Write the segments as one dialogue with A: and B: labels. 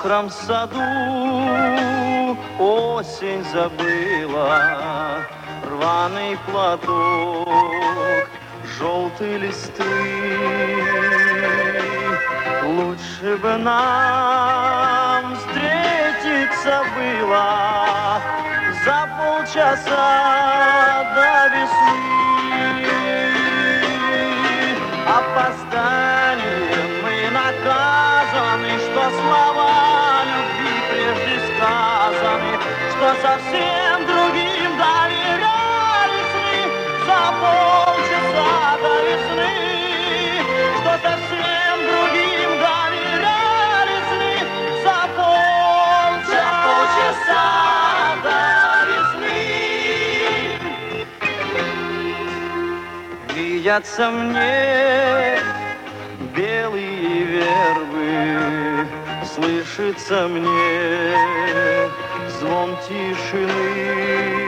A: мокром саду осень забыла рваный платок, желтые листы. Лучше бы нам встретиться было за полчаса до весны. Опозданием мы наказаны, что слова любви прежде сказаны, что совсем другим доверялись мы за полчаса до весны, что совсем другим доверялись мы за полчаса до весны. Видятся мне белые вербы, слышится мне звон тишины.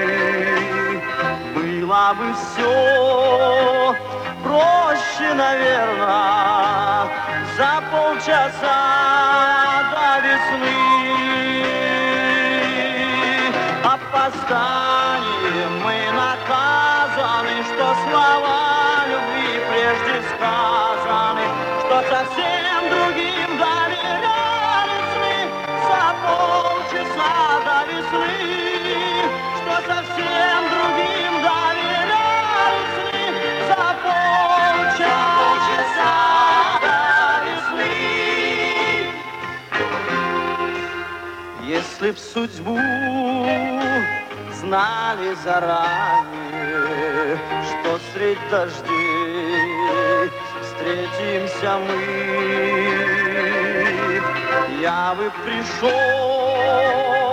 A: Было бы все проще, наверное, за полчаса до весны. Опозданием мы наказаны, что слова любви прежде сказаны, что совсем другим доверялись мы за полчаса до весны, что совсем другим доверялись мы за полчаса до весны. Если б судьбу знали заранее, что средь дождей встретимся мы, я бы пришел